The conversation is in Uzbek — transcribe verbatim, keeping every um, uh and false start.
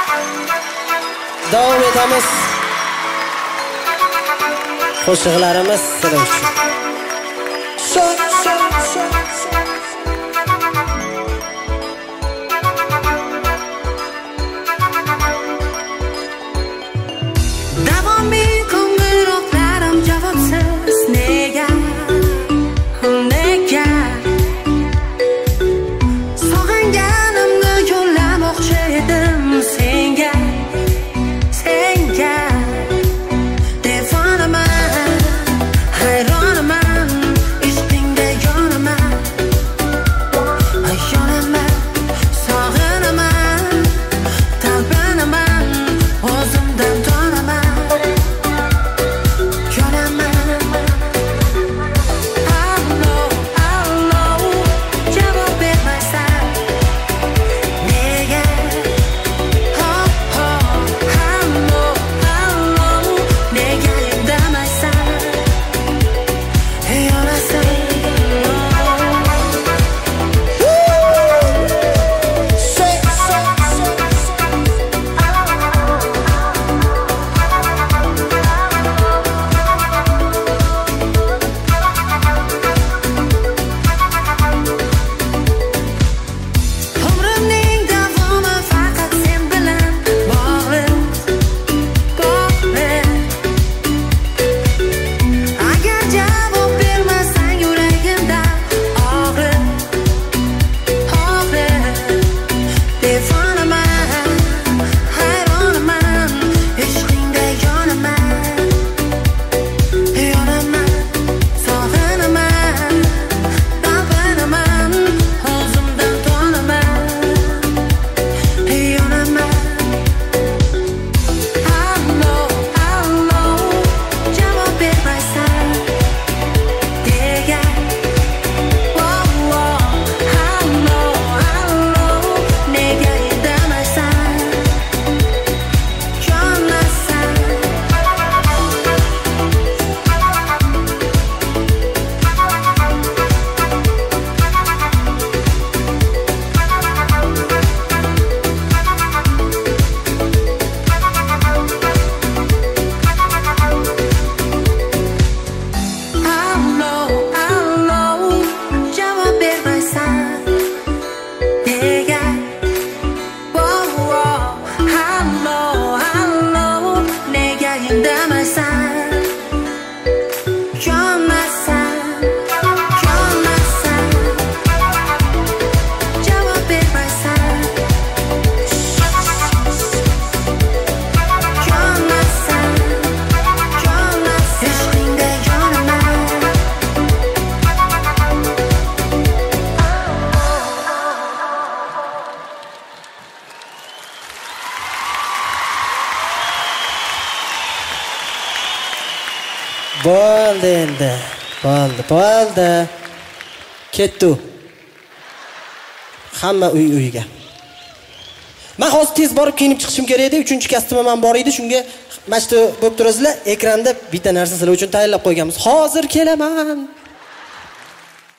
Davom etamiz. Qo'shiqlarimiz sizlar uchun. So, so, so, so. Davomiy qo'ng'iroqlarim javobsiz nega? Nega? Sog'inganimni yo'llamoqchi edim senga, senga. Devonaman, hayronaman, ishqingda yonaman, yonaman, sog'inaman, talpinaman, o'zimdan tonaman. Bo'ldi endi. Bo'ldi, bo'ldi. Ketdi. Hamma uy uyiga. Men hozir tez borib kiyinib chiqishim kerak edi. uchinchi kostyumim ham bor edi. Shunga mana shu bo'lib turasizlar. Ekranda bitta narsa sizlar uchun tayyorlab qo'yganmiz. Hozir kelaman.